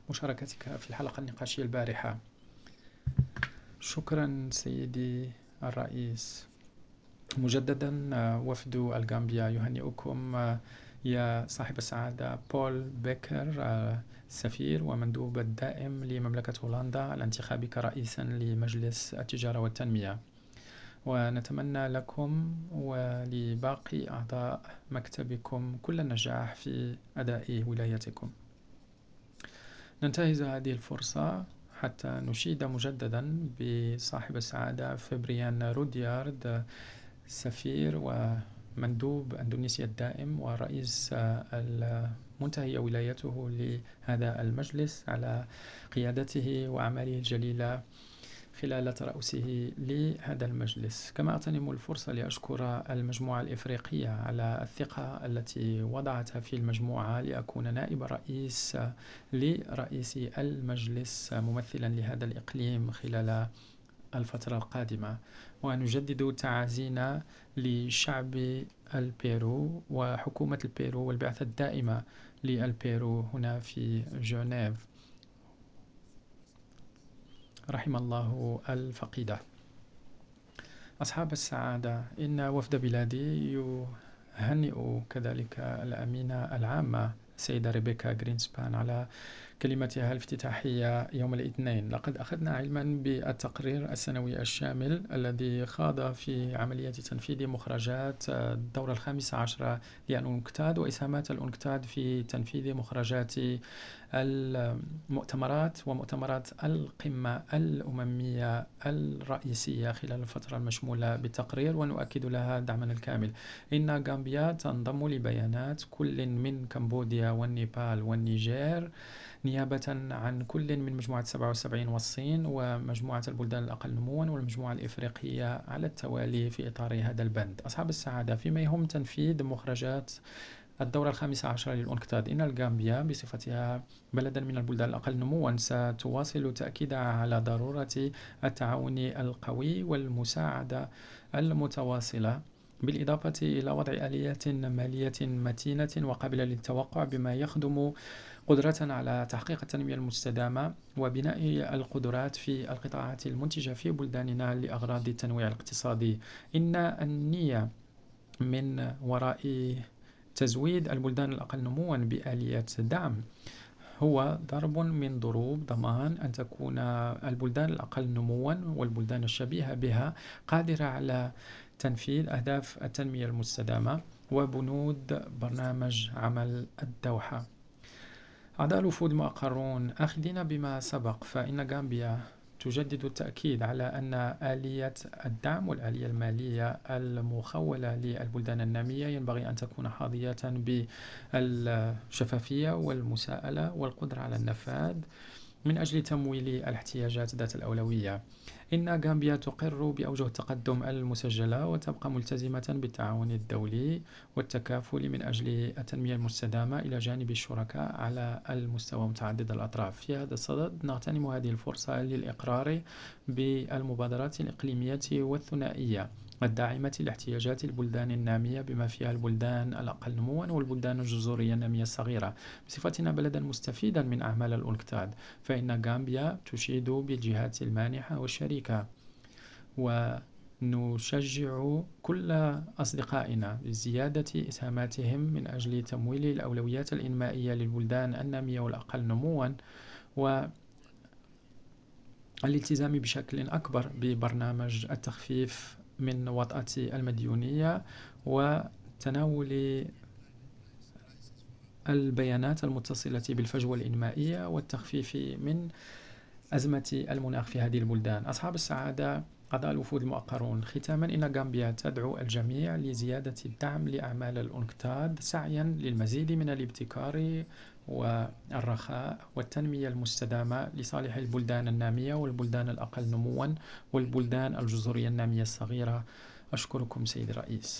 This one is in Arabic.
مشاركتك في الحلقة النقاشية البارحة. شكرا سيدي الرئيس. مجددا وفد الغامبيا يهنئكم يا صاحب السعادة بول بيكر، السفير ومندوب الدائم لمملكة هولندا، على انتخابك رئيسا لمجلس التجارة والتنمية، ونتمنى لكم ولباقي أعضاء مكتبكم كل النجاح في أداء ولايتكم. ننتهز هذه الفرصة حتى نشيد مجددا بصاحب السعادة فبريان روديارد، سفير ومندوب أندونيسيا الدائم ورئيس المنتهي ولايته لهذا المجلس، على قيادته وأعماله الجليلة خلال ترأسه لهذا المجلس. كما أغتنم الفرصة لأشكر المجموعة الإفريقية على الثقة التي وضعتها في المجموعة لأكون نائب رئيس لرئيس المجلس ممثلا لهذا الإقليم خلال الفترة القادمة. ونجدد تعازينا لشعب البيرو وحكومة البيرو والبعثة الدائمة للبيرو هنا في جنيف. رحم الله الفقيدة. أصحاب السعادة، إن وفد بلادي يهنئ كذلك الأمينة العامة السيدة ريبيكا غرينسبان على كلمتها الافتتاحية يوم الاثنين. لقد أخذنا علما بالتقرير السنوي الشامل الذي خاض في عملية تنفيذ مخرجات الدورة 15 للأونكتاد وإسهامات الأونكتاد في تنفيذ مخرجات المؤتمرات ومؤتمرات القمة الأممية الرئيسية خلال الفترة المشمولة بالتقرير، ونؤكد لها دعمنا الكامل. إن غامبيا تنضم لبيانات كل من كمبوديا والنيبال والنيجير نيابة عن كل من مجموعة 77 والصين ومجموعة البلدان الأقل نموا والمجموعة الإفريقية على التوالي في إطار هذا البند. أصحاب السعادة، فيما يهم تنفيذ مخرجات الدورة 15 للأونكتاد، إن الغامبيا بصفتها بلدا من البلدان الأقل نموا ستواصل تأكيدها على ضرورة التعاون القوي والمساعدة المتواصلة، بالإضافة إلى وضع آليات مالية متينة وقابلة للتوقع بما يخدم قدرتنا على تحقيق التنمية المستدامة وبناء القدرات في القطاعات المنتجة في بلداننا لأغراض التنويع الاقتصادي. إن النية من وراء تزويد البلدان الأقل نموا بآليات دعم هو ضرب من ضروب ضمان أن تكون البلدان الأقل نموا والبلدان الشبيهة بها قادرة على تنفيذ أهداف التنمية المستدامة وبنود برنامج عمل الدوحة. أعضاء الوفود المؤقرون، آخذين بما سبق، فإن غامبيا تجدد التأكيد على أن آلية الدعم والآلية المالية المخولة للبلدان النامية ينبغي أن تكون حاظية بالشفافية والمساءلة والقدرة على النفاذ من أجل تمويل الاحتياجات ذات الأولوية. إن غامبيا تقر بأوجه التقدم المسجلة وتبقى ملتزمة بالتعاون الدولي والتكافل من أجل التنمية المستدامة إلى جانب الشركاء على المستوى متعدد الأطراف. في هذا الصدد نغتنم هذه الفرصة للإقرار بالمبادرات الإقليمية والثنائية الداعمة لاحتياجات البلدان النامية بما فيها البلدان الأقل نموا والبلدان الجزرية النامية الصغيرة. بصفتنا بلدا مستفيدا من أعمال الأونكتاد، فإن غامبيا تشيد بالجهات المانحة والشريكة، ونشجع كل أصدقائنا بزيادة إسهاماتهم من أجل تمويل الأولويات الإنمائية للبلدان النامية والأقل نموا والالتزام بشكل أكبر ببرنامج التخفيف من وطأة المديونية وتناول البيانات المتصلة بالفجوة الإنمائية والتخفيف من أزمة المناخ في هذه البلدان. أصحاب السعادة، أعضاء الوفود المؤقرون، ختاما إن غامبيا تدعو الجميع لزيادة الدعم لأعمال الأونكتاد سعيا للمزيد من الابتكار والرخاء والتنمية المستدامة لصالح البلدان النامية والبلدان الأقل نموا والبلدان الجزرية النامية الصغيرة. أشكركم سيد الرئيس.